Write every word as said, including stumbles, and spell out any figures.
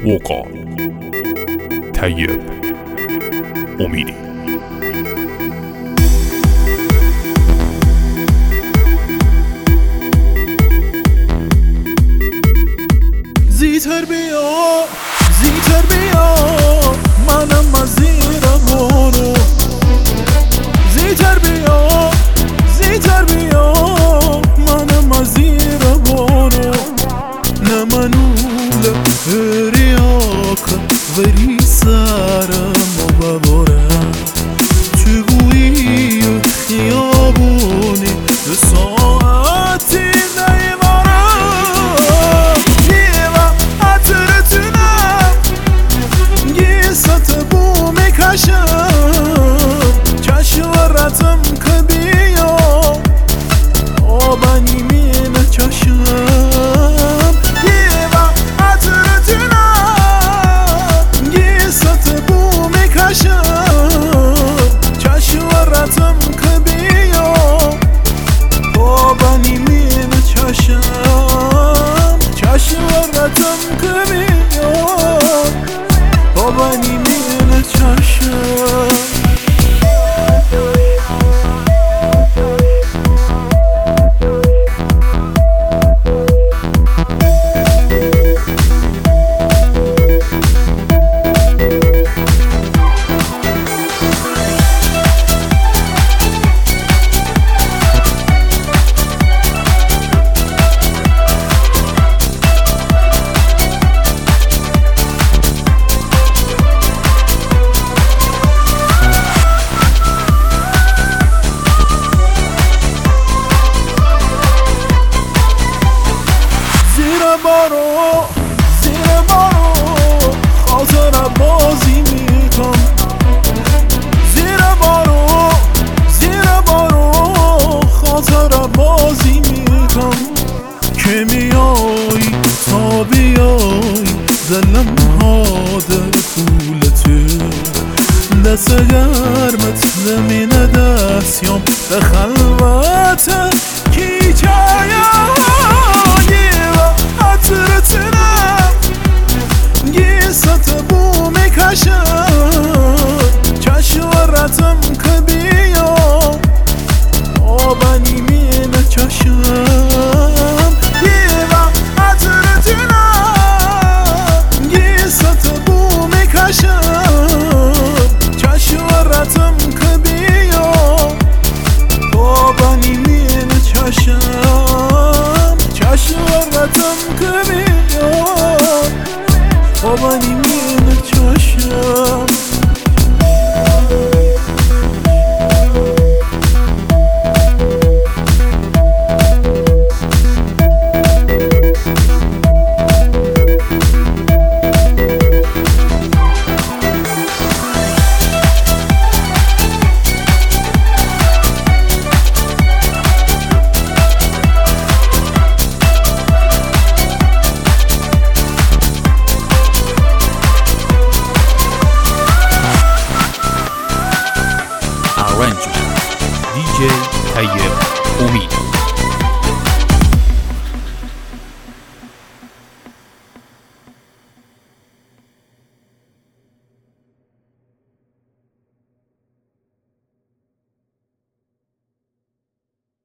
وقار طيب أميري. زیتر بیا زیتر بیا منم از زیر برو، زیتر بیا زیتر بیا منم از زیر برو، نمنول هریاک وری سرم و ببارم چگویی خیابونی به ساعتی نیوارم جیوه عطرتونم گیست بو میکشم چشورتم که بیا آبنی مینه چشم جیوه عطرتونم گیست بو میکشم چشورتم که بیا آبنی مینه چشم چشورتم که بیا آبنی مینه چشم. بارو زیر بارو خاطر بازی میکنم، زیر بارو زیر بارو خاطر بازی میکنم که میای تا بیای دلم هاده پولته دست گرمت زمینه دستیام به خلوت کی چایم عطرتونم گیست بو میکشم چشورتم که بیا آبنی مینه چشم گیوه عطرتونم گیست بو میکشم چشورتم که بیا آبنی مینه چشم چشورتم که بیا آبنی